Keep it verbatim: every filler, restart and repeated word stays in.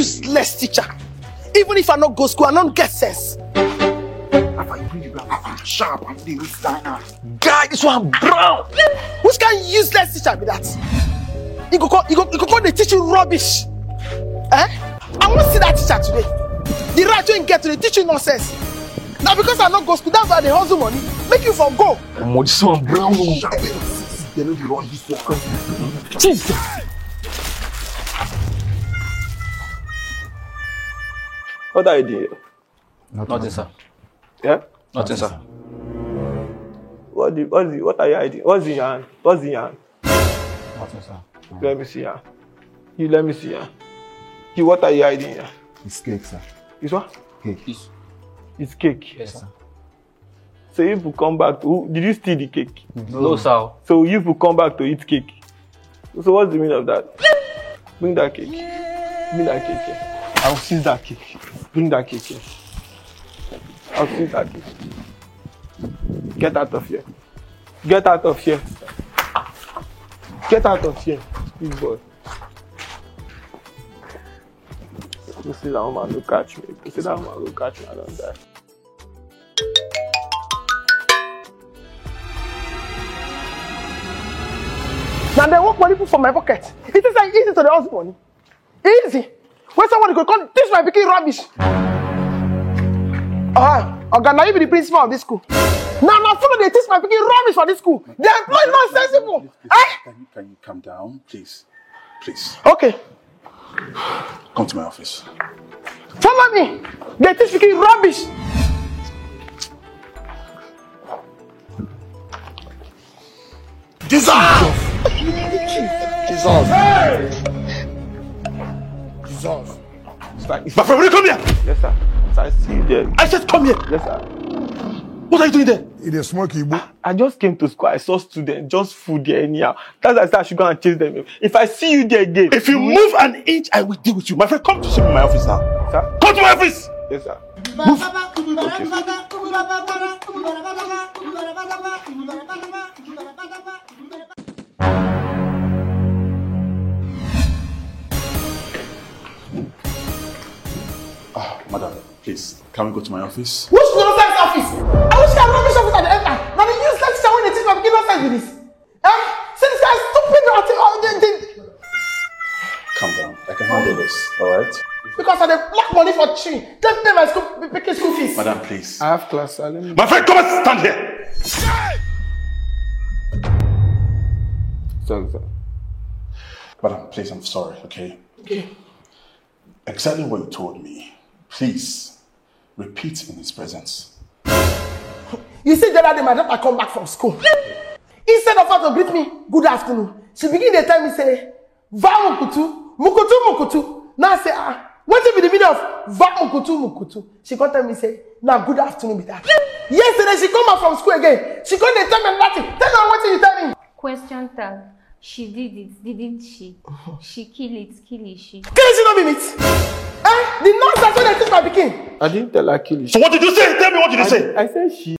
useless teacher. Even if I not go school, I don't get sense. If I bring you back, I'm sharp, I'm the rich diner. Guy, this one brown. Which kind of useless teacher be that? You go call, you go, you go call the teaching rubbish. Eh? I want to see that teacher today. The right way you get to the teaching nonsense. Now because I not go school, that's why they hustle money. Make you for go. Oh, this one brown. They know you run this one. Jesus. What are you doing? Nothing, sir. Yeah? Nothing, sir. What do, what's the, what are you hiding? What's in your hand? What's in your hand? Nothing, sir. Let me see ya. You let me see ya. You, what are you hiding here? It's cake, sir. It's what? Cake. Yes, It's cake. yes sir. So if you come back to, did you steal the cake? No, sir. So if you come back to eat cake. So what's the meaning of that? Bring that cake. Bring that cake here. I'll seize that cake. Bring that cake here. I'll seize that cake. Get out of here. Get out of here. Get out of here. Big boy. You see that woman will catch me. You see that woman will catch me. I don't die. Now they walk money put for my pocket. It is like easy to the house money. Easy. When somebody could come teach my picking rubbish. Ah, uh, okay, now you be the principal of this school. Now, now, follow they teach my picking rubbish for this school. They employ nonsense people. Eh? Can you, can you calm down, please? Please. Okay. Come to my office. Follow me. They teach picking rubbish. Jesus! Jesus! Hey! Jesus! It's like, it's My friend, will you come here? yes, sir. So I see you there. I said come here. Yes, sir. What are you doing there? It is smoky, boo. I just came to school. I saw students just food there anyhow. That's why I said I should go and chase them. If I see you there again, If you move an inch, I will deal with you. My friend, come to see me in my office now. sir. Come to my office! Yes, sir. Ah, madam, please, can we go to my office? Which nonsense office? I wish I had rubbish office at the end. Now the useless teacher when they teach my picking nonsense with this. Eh? See this guy is stupid. Or thing, or they, they, Calm down. I can handle this, alright? because I dey block money for tree. They pay my school picking school fees. Madam, please. I have class. Sir. Let me... My friend, come and stand here! Sorry, sir. Madam, please, I'm sorry, okay? Okay. Exactly what you told me. Please, repeat in his presence. You see the other day my daughter come back from school. Instead of her to greet me, good afternoon, she begin to tell me say, Va mukutu, mukutu mukutu. Now I say, ah, what if be the meaning of Va mukutu mukutu? She come tell me say, now good afternoon be that. Yesterday she come back from school again. She come dey tell me nothing. Tell me what you tell me. Question tag. She did it, didn't she? She kill it, kill it, she. Can she not be meet? Eh? The nonsense when they teach my pikin. I didn't tell her kill it. So what did you say? Tell me what did you say? I said she.